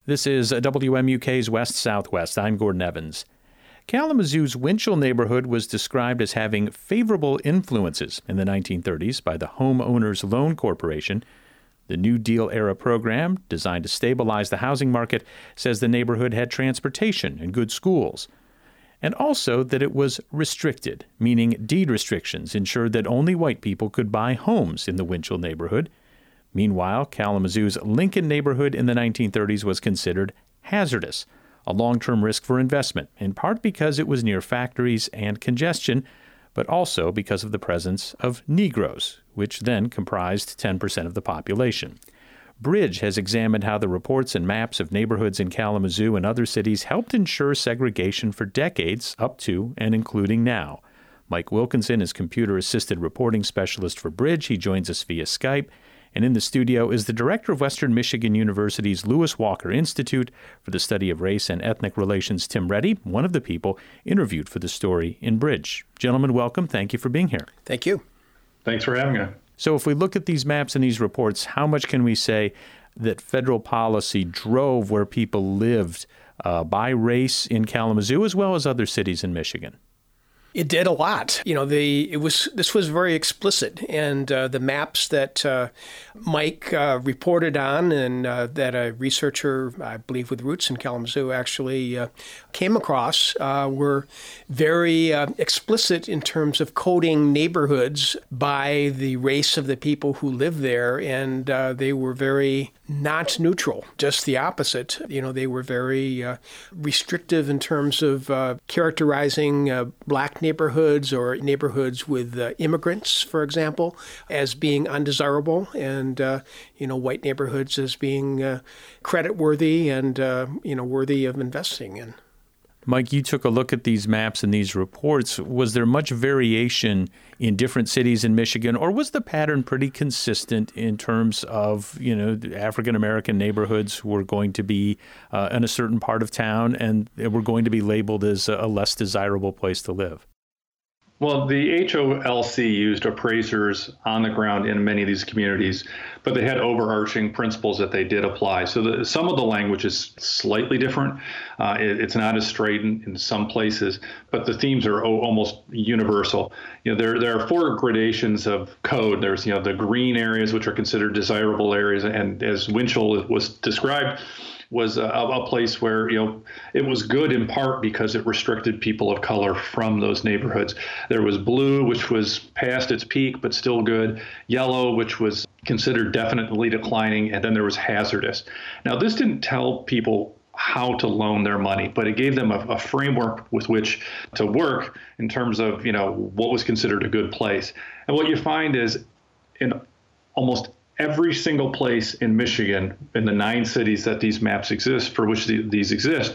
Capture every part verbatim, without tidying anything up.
This is W M U K's West Southwest. I'm Gordon Evans. Kalamazoo's Winchell neighborhood was described as having favorable influences in the nineteen thirties by the Homeowners Loan Corporation. The New Deal-era program, designed to stabilize the housing market, says the neighborhood had transportation and good schools. And also that it was restricted, meaning deed restrictions ensured that only white people could buy homes in the Winchell neighborhood. Meanwhile, Kalamazoo's Lincoln neighborhood in the nineteen thirties was considered hazardous, a long-term risk for investment, in part because it was near factories and congestion, but also because of the presence of Negroes, which then comprised ten percent of the population. Bridge has examined how the reports and maps of neighborhoods in Kalamazoo and other cities helped ensure segregation for decades up to and including now. Mike Wilkinson is computer-assisted reporting specialist for Bridge. He joins us via Skype. And in the studio is the director of Western Michigan University's Lewis Walker Institute for the Study of Race and Ethnic Relations, Tim Reddy, one of the people interviewed for the story in Bridge. Gentlemen, welcome. Thank you for being here. Thank you. Thanks for having me. So if we look at these maps and these reports, how much can we say that federal policy drove where people lived uh, by race in Kalamazoo as well as other cities in Michigan? It did a lot. You know, the it was this was very explicit, and uh, the maps that uh, Mike uh, reported on, and uh, that a researcher, I believe, with roots in Kalamazoo, actually uh, came across, uh, were very uh, explicit in terms of coding neighborhoods by the race of the people who live there, and uh, they were very not neutral, just the opposite. You know, they were very uh, restrictive in terms of uh, characterizing uh, black neighborhoods or neighborhoods with uh, immigrants, for example, as being undesirable, and uh, you know, white neighborhoods as being uh, credit-worthy and uh, you know, worthy of investing in. Mike, you took a look at these maps and these reports. Was there much variation in different cities in Michigan, or was the pattern pretty consistent in terms of, you know, African-American neighborhoods were going to be uh, in a certain part of town and were going to be labeled as a less desirable place to live? Well, the H O L C used appraisers on the ground in many of these communities, but they had overarching principles that they did apply. So the, some of the language is slightly different. Uh, it, it's not as straight in, in some places, but the themes are o- almost universal. You know, there there are four gradations of code. There's, you know, the green areas, which are considered desirable areas, and as Winchell was described, was a, a place where, you know, it was good in part because it restricted people of color from those neighborhoods. There was blue, which was past its peak, but still good. Yellow, which was considered definitely declining. And then there was hazardous. Now, this didn't tell people how to loan their money, but it gave them a, a framework with which to work in terms of, you know, what was considered a good place. And what you find is in almost every single place in Michigan, in the nine cities that these maps exist, for which the, these exist,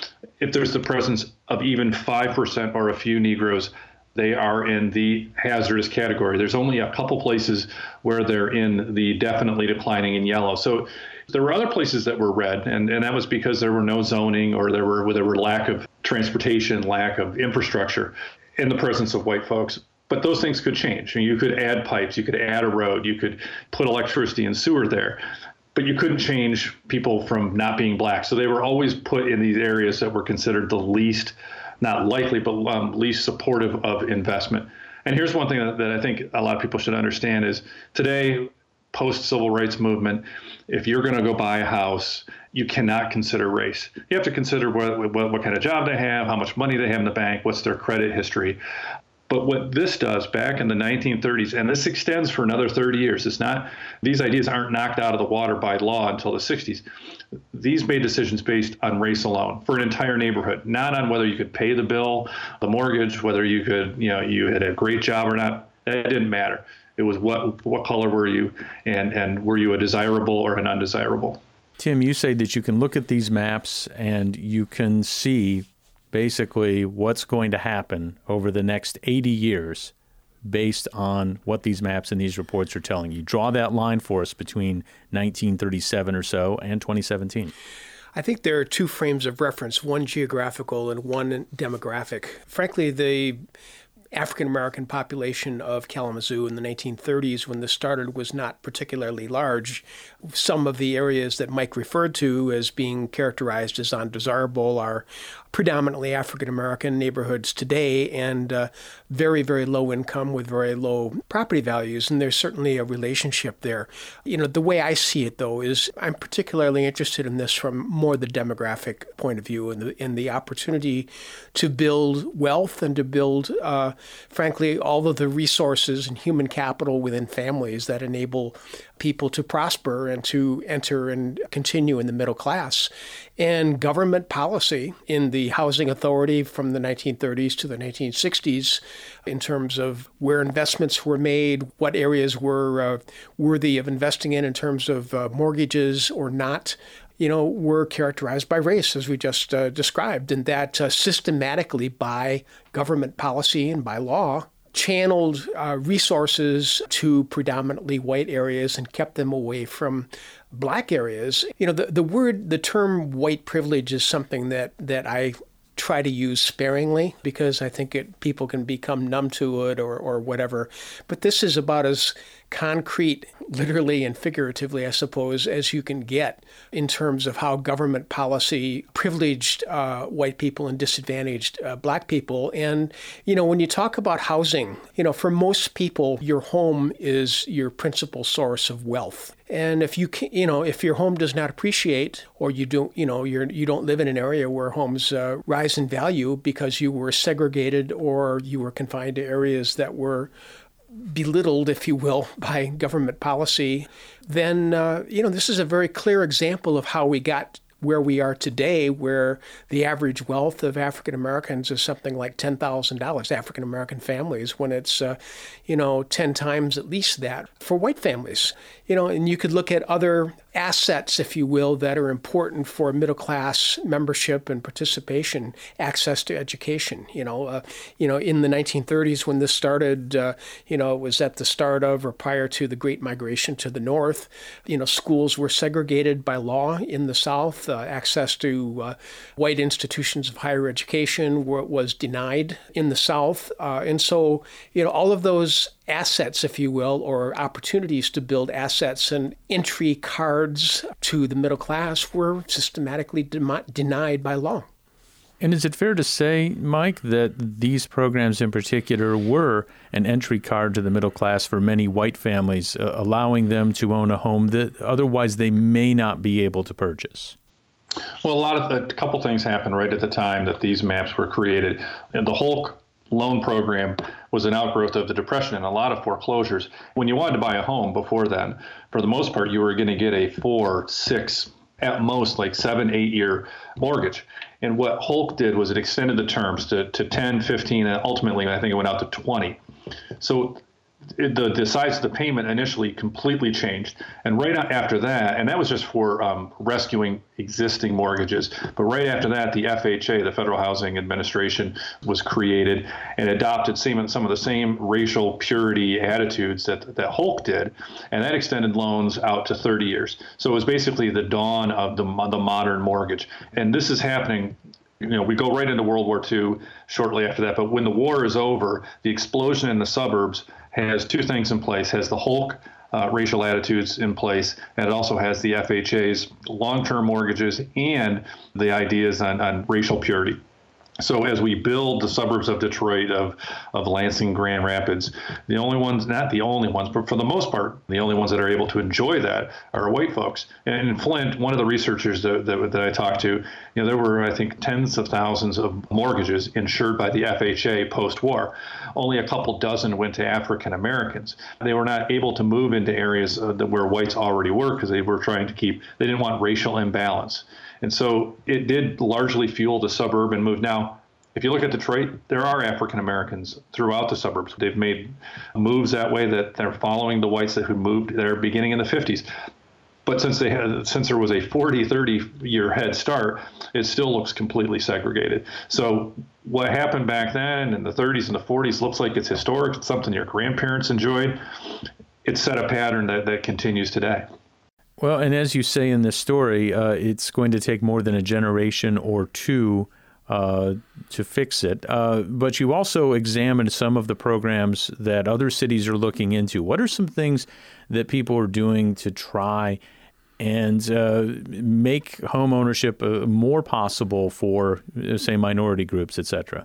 if there's the presence of even five percent or a few Negroes, they are in the hazardous category. There's only a couple places where they're in the definitely declining in yellow. So there were other places that were red, and, and that was because there were no zoning, or there were there were lack of transportation, lack of infrastructure in the presence of white folks. But those things could change. I mean, you could add pipes, you could add a road, you could put electricity and sewer there, but you couldn't change people from not being black. So they were always put in these areas that were considered the least, not likely, but um, least supportive of investment. And here's one thing that, that I think a lot of people should understand is today, post-civil rights movement, if you're going to go buy a house, you cannot consider race. You have to consider what, what, what kind of job they have, how much money they have in the bank, what's their credit history. But what this does back in the nineteen thirties, and this extends for another thirty years, it's not, these ideas aren't knocked out of the water by law until the sixties. These made decisions based on race alone for an entire neighborhood, not on whether you could pay the bill, the mortgage, whether you could, you know, you had a great job or not. That didn't matter. It was what what color were you, and, and were you a desirable or an undesirable? Tim, you say that you can look at these maps and you can see basically what's going to happen over the next eighty years based on what these maps and these reports are telling you. Draw that line for us between nineteen thirty-seven or so and twenty seventeen. I think there are two frames of reference, one geographical and one demographic. Frankly, the African-American population of Kalamazoo in the nineteen thirties, when this started, was not particularly large. Some of the areas that Mike referred to as being characterized as undesirable are predominantly African-American neighborhoods today, and uh, very, very low income with very low property values. And there's certainly a relationship there. You know, the way I see it, though, is I'm particularly interested in this from more the demographic point of view, and the, and the opportunity to build wealth and to build, uh, frankly, all of the resources and human capital within families that enable people to prosper and to enter and continue in the middle class. And government policy in the housing authority from the nineteen thirties to the nineteen sixties, in terms of where investments were made, what areas were uh, worthy of investing in in terms of uh, mortgages or not, you know, were characterized by race, as we just uh, described, and that uh, systematically by government policy and by law channeled uh, resources to predominantly white areas and kept them away from black areas. You know, the, the word, the term white privilege is something that, that I try to use sparingly, because I think it, people can become numb to it or, or whatever. But this is about as concrete, literally and figuratively, I suppose, as you can get in terms of how government policy privileged uh, white people and disadvantaged uh, black people. And, you know, when you talk about housing, you know, for most people, your home is your principal source of wealth. And if you can, you know, if your home does not appreciate, or you don't, you know, you're you don't live in an area where homes uh, rise in value because you were segregated or you were confined to areas that were belittled, if you will, by government policy, then, uh, you know, this is a very clear example of how we got where we are today, where the average wealth of African Americans is something like ten thousand dollars, African American families, when it's, uh, you know, ten times at least that for white families. You know, and you could look at other assets, if you will, that are important for middle class membership and participation, access to education. You know, uh, you know, in the nineteen thirties when this started, uh, you know, it was at the start of or prior to the Great Migration to the North. You know, schools were segregated by law in the South. Uh, access to uh, white institutions of higher education were, was denied in the South. Uh, and so, you know, all of those assets, if you will, or opportunities to build assets and entry cards to the middle class were systematically de- denied by law. And is it fair to say, Mike, that these programs in particular were an entry card to the middle class for many white families, uh, allowing them to own a home that otherwise they may not be able to purchase? Well, a lot of a couple things happened right at the time that these maps were created. And the Hulk loan program was an outgrowth of the Depression and a lot of foreclosures. When you wanted to buy a home before then, for the most part, you were going to get a four, six, at most like seven, eight year mortgage. And what Hulk did was it extended the terms to, to ten, fifteen, and ultimately I think it went out to twenty. So it, the, the size of the payment initially completely changed. And right after that, and that was just for um, rescuing existing mortgages. But right after that, the F H A, the Federal Housing Administration, was created and adopted some, some of the same racial purity attitudes that, that Hulk did. And that extended loans out to thirty years. So it was basically the dawn of the, the modern mortgage. And this is happening. You know, we go right into World War Two shortly after that. But when the war is over, the explosion in the suburbs has two things in place, has the Hulk uh, racial attitudes in place, and it also has the F H A's long-term mortgages and the ideas on, on racial purity. So as we build the suburbs of Detroit, of, of Lansing, Grand Rapids, the only ones, not the only ones, but for the most part, the only ones that are able to enjoy that are white folks. And in Flint, one of the researchers that, that, that I talked to, you know, there were, I think, tens of thousands of mortgages insured by the F H A post-war. Only a couple dozen went to African Americans. They were not able to move into areas uh, that where whites already were because they were trying to keep, they didn't want racial imbalance. And so it did largely fuel the suburban move. Now, if you look at Detroit, there are African Americans throughout the suburbs. They've made moves that way that they're following the whites that who moved there beginning in the fifties. But since they had, since there was a forty, thirty year head start, it still looks completely segregated. So what happened back then in the thirties and the forties looks like it's historic. It's something your grandparents enjoyed. It set a pattern that, that continues today. Well, and as you say in this story, uh, it's going to take more than a generation or two uh, to fix it. Uh, but you also examined some of the programs that other cities are looking into. What are some things that people are doing to try and uh, make home ownership uh, more possible for, say, minority groups, et cetera?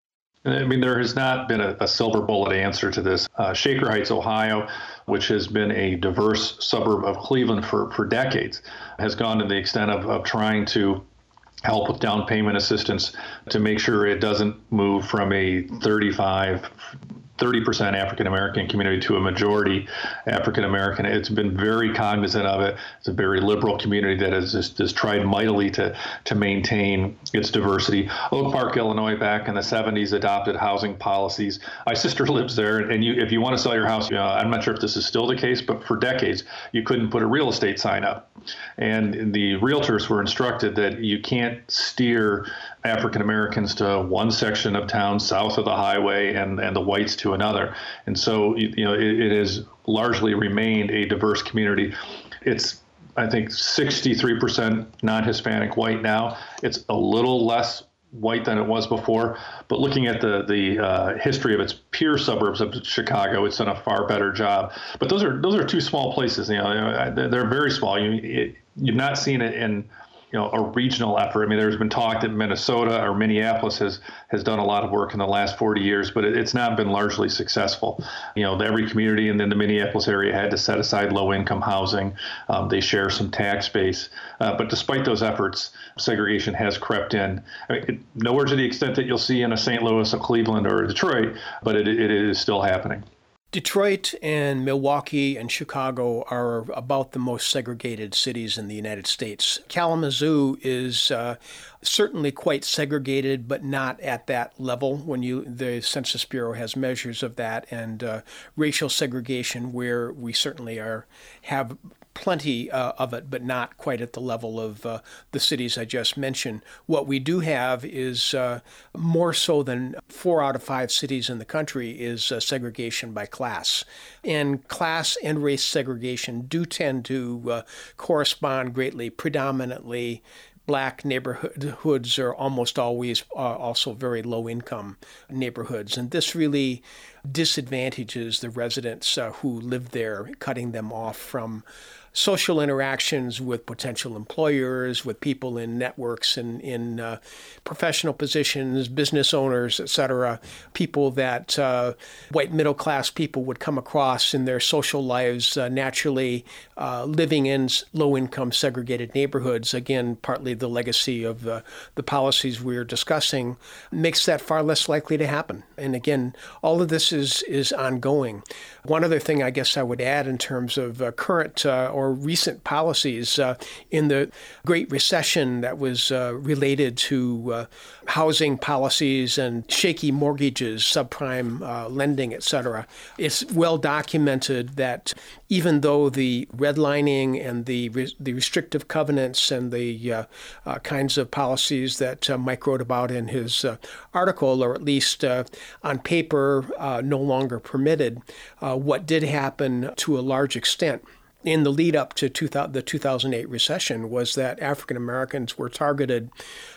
I mean, there has not been a, a silver bullet answer to this. Uh, Shaker Heights, Ohio, which has been a diverse suburb of Cleveland for, for decades, has gone to the extent of, of trying to help with down payment assistance to make sure it doesn't move from a thirty-five, thirty percent African American community to a majority African American. It's been very cognizant of it. It's a very liberal community that has just, has tried mightily to to maintain its diversity. Oak Park, Illinois, back in the seventies, adopted housing policies. My sister lives there, and you, if you want to sell your house, you know, I'm not sure if this is still the case, but for decades, you couldn't put a real estate sign up. And the realtors were instructed that you can't steer African Americans to one section of town south of the highway and, and the whites to another. And so, you know, it, it has largely remained a diverse community. It's, I think, sixty-three percent non-Hispanic white now. It's a little less white than it was before, but looking at the the uh, history of its peer suburbs of Chicago, it's done a far better job. But those are those are two small places. You know, they're very small. You it, you've not seen it in you know a regional effort. I mean, there's been talk that Minnesota or Minneapolis has has done a lot of work in the last forty years, but it, it's not been largely successful. You know, every community in the Minneapolis area had to set aside low-income housing. Um, they share some tax base, uh, but despite those efforts, segregation has crept in. I mean, it, nowhere to the extent that you'll see in a Saint Louis, a Cleveland, or a Detroit, but it, it is still happening. Detroit and Milwaukee and Chicago are about the most segregated cities in the United States. Kalamazoo is uh, certainly quite segregated, but not at that level. When you, the Census Bureau has measures of that, and uh, racial segregation, where we certainly are have plenty uh, of it, but not quite at the level of uh, the cities I just mentioned. What we do have is uh, more so than four out of five cities in the country is uh, segregation by class. And class and race segregation do tend to uh, correspond greatly. Predominantly, Black neighborhoods are almost always uh, also very low-income neighborhoods. And this really disadvantages the residents uh, who live there, cutting them off from social interactions with potential employers, with people in networks and in uh, professional positions, business owners, et cetera, people that uh, white middle-class people would come across in their social lives uh, naturally uh, living in low-income segregated neighborhoods. Again, partly the legacy of uh, the policies we're discussing makes that far less likely to happen. And again, all of this is, is ongoing. One other thing I guess I would add in terms of uh, current uh, or recent policies uh, in the Great Recession that was uh, related to uh, housing policies and shaky mortgages, subprime uh, lending, et cetera. It's well documented that even though the redlining and the re- the restrictive covenants and the uh, uh, kinds of policies that uh, Mike wrote about in his uh, article, or at least uh, on paper, uh, no longer permitted, uh, what did happen to a large extent in the lead up to two thousand, the two thousand eight recession was that African Americans were targeted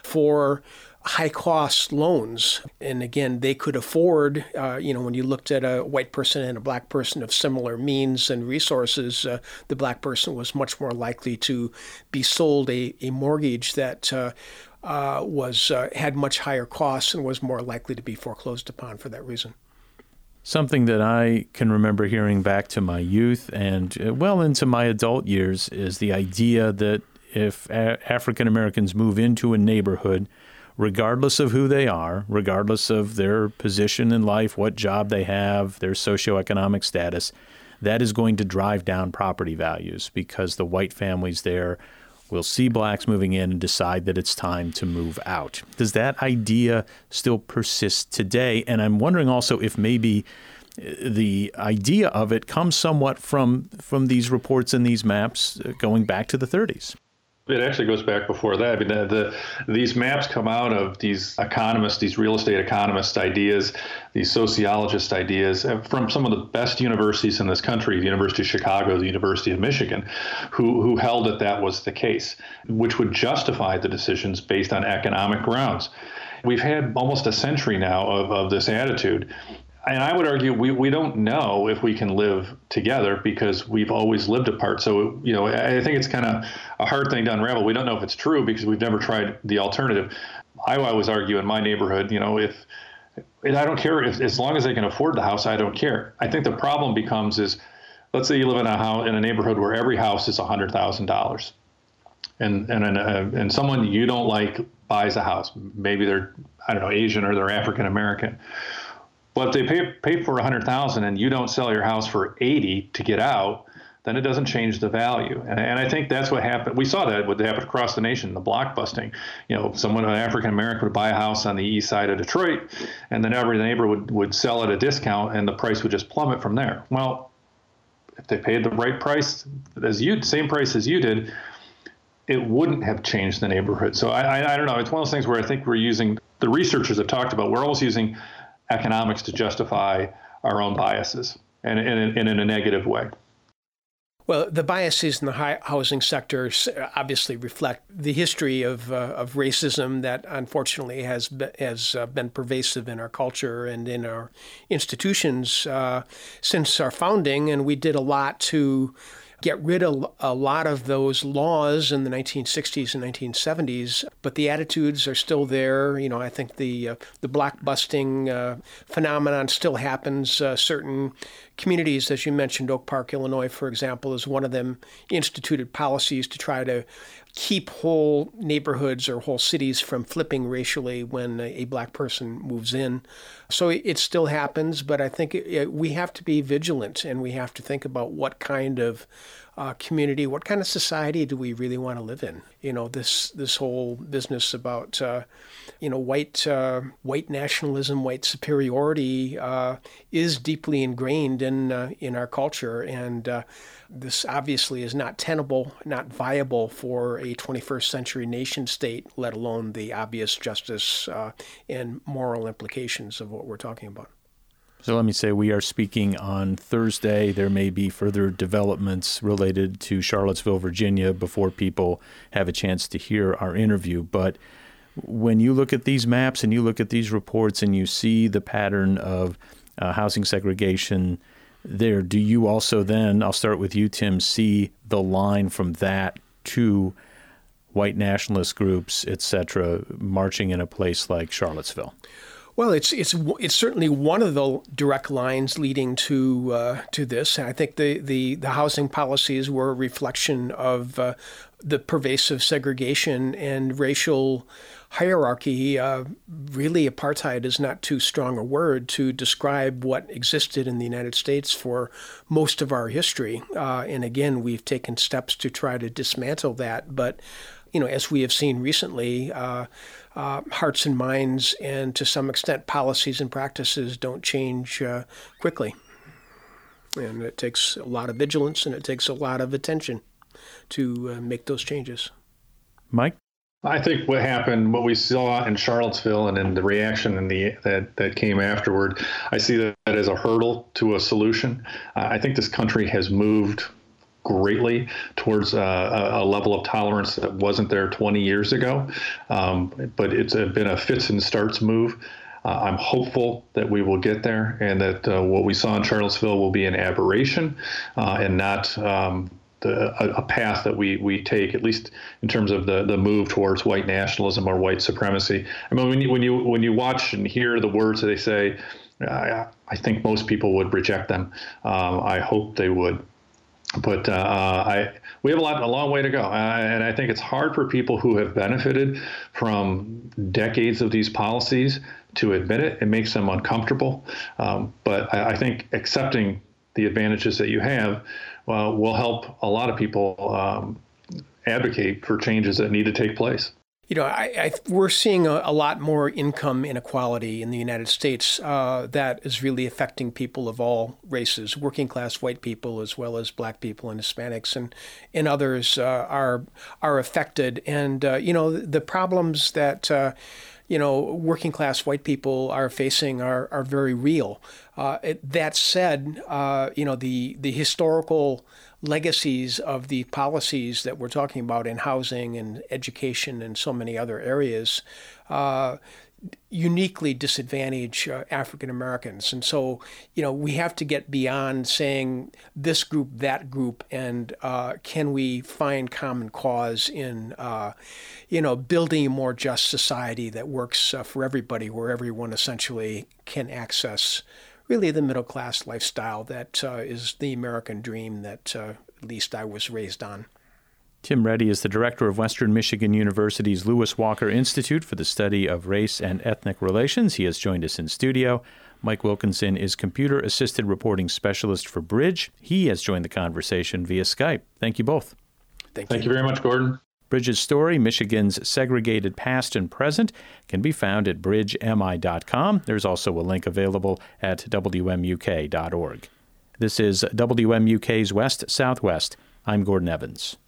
for high-cost loans. And again, they could afford, uh, you know, when you looked at a white person and a black person of similar means and resources, uh, the black person was much more likely to be sold a, a mortgage that uh, uh, was uh, had much higher costs and was more likely to be foreclosed upon for that reason. Something that I can remember hearing back to my youth and well into my adult years is the idea that if a- African Americans move into a neighborhood, regardless of who they are, regardless of their position in life, what job they have, their socioeconomic status, that is going to drive down property values because the white families there will see blacks moving in and decide that it's time to move out. Does that idea still persist today? And I'm wondering also if maybe the idea of it comes somewhat from from these reports and these maps going back to the thirties. It actually goes back before that. I mean, the, the, these maps come out of these economists, these real estate economist ideas, these sociologist ideas from some of the best universities in this country, the University of Chicago, the University of Michigan, who, who held that that was the case, which would justify the decisions based on economic grounds. We've had almost a century now of, of this attitude. And I would argue we, we don't know if we can live together because we've always lived apart. So, you know, I think it's kind of a hard thing to unravel. We don't know if it's true because we've never tried the alternative. I always argue in my neighborhood, you know, if and I don't care if, as long as they can afford the house, I don't care. I think the problem becomes is, let's say you live in a house in a neighborhood where every house is one hundred thousand dollars, and and and, uh, and someone you don't like buys a house. Maybe they're I don't know Asian or they're African American. Well, if they pay pay for one hundred thousand dollars and you don't sell your house for eighty to get out, then it doesn't change the value. And, and I think that's what happened. We saw that what happened across the nation, the block busting. You know, someone, an African American, would buy a house on the east side of Detroit, and then every neighbor would, would sell at a discount, and the price would just plummet from there. Well, if they paid the right price, as you, same price as you did, it wouldn't have changed the neighborhood. So I, I, I don't know. It's one of those things where I think we're using, the researchers have talked about, we're almost using economics to justify our own biases, and, and, and in a negative way. Well, the biases in the housing sector obviously reflect the history of uh, of racism that unfortunately has been, has uh, been pervasive in our culture and in our institutions uh, since our founding, and we did a lot to get rid of a lot of those laws in the nineteen sixties and nineteen seventies, but the attitudes are still there. You know, I think the uh, the block busting uh, phenomenon still happens. Uh, certain communities, as you mentioned, Oak Park, Illinois, for example, is one of them, instituted policies to try to keep whole neighborhoods or whole cities from flipping racially when a black person moves in. So it still happens, but I think it, we have to be vigilant, and we have to think about what kind of uh, community, what kind of society do we really want to live in? You know, this this whole business about uh, you know white uh, white nationalism, white superiority uh, is deeply ingrained in uh, in our culture, and uh, this obviously is not tenable, not viable for a twenty-first century nation state, let alone the obvious justice uh, and moral implications of what we're talking about. So let me say we are speaking on Thursday. There may be further developments related to Charlottesville, Virginia, before people have a chance to hear our interview. But when you look at these maps and you look at these reports and you see the pattern of uh, housing segregation there, do you also then, I'll start with you, Tim, see the line from that to white nationalist groups, et cetera, marching in a place like Charlottesville? Well, it's it's it's certainly one of the direct lines leading to uh, to this. I think the, the, the housing policies were a reflection of uh, the pervasive segregation and racial hierarchy. Uh, really, apartheid is not too strong a word to describe what existed in the United States for most of our history. Uh, and again, we've taken steps to try to dismantle that. But, you know, as we have seen recently, uh, uh, hearts and minds and to some extent policies and practices don't change uh, quickly. And it takes a lot of vigilance and it takes a lot of attention to uh, make those changes. Mike? I think what happened, what we saw in Charlottesville and in the reaction and the that, that came afterward, I see that as a hurdle to a solution. Uh, I think this country has moved greatly towards uh, a level of tolerance that wasn't there twenty years ago. Um, but it's been a fits and starts move. Uh, I'm hopeful that we will get there and that uh, what we saw in Charlottesville will be an aberration uh, and not um, the, a, a path that we, we take, at least in terms of the, the move towards white nationalism or white supremacy. I mean, when you, when you, when you watch and hear the words that they say, I, I think most people would reject them. Um, I hope they would. But uh, I, we have a lot, a long way to go, uh, and I think it's hard for people who have benefited from decades of these policies to admit it. It makes them uncomfortable. Um, but I, I think accepting the advantages that you have uh, will help a lot of people um, advocate for changes that need to take place. You know, I, I, we're seeing a, a lot more income inequality in the United States uh, that is really affecting people of all races, working class white people as well as black people and Hispanics and and others uh, are are affected. And uh, you know, the problems that uh, you know working class white people are facing are are very real. Uh, it, that said, uh, you know, the the historical legacies of the policies that we're talking about in housing and education and so many other areas, uh, uniquely disadvantage uh, African Americans. And so, you know, we have to get beyond saying this group, that group, and uh, can we find common cause in, uh, you know, building a more just society that works uh, for everybody, where everyone essentially can access really the middle class lifestyle that uh, is the American dream that uh, at least I was raised on. Tim Reddy is the director of Western Michigan University's Lewis Walker Institute for the Study of Race and Ethnic Relations. He has joined us in studio. Mike Wilkinson is computer-assisted reporting specialist for Bridge. He has joined the conversation via Skype. Thank you both. Thank, Thank you. you very much, Gordon. Bridge's story, Michigan's Segregated Past and Present, can be found at bridge m i dot com. There's also a link available at w m u k dot org. This is W M U K's West Southwest. I'm Gordon Evans.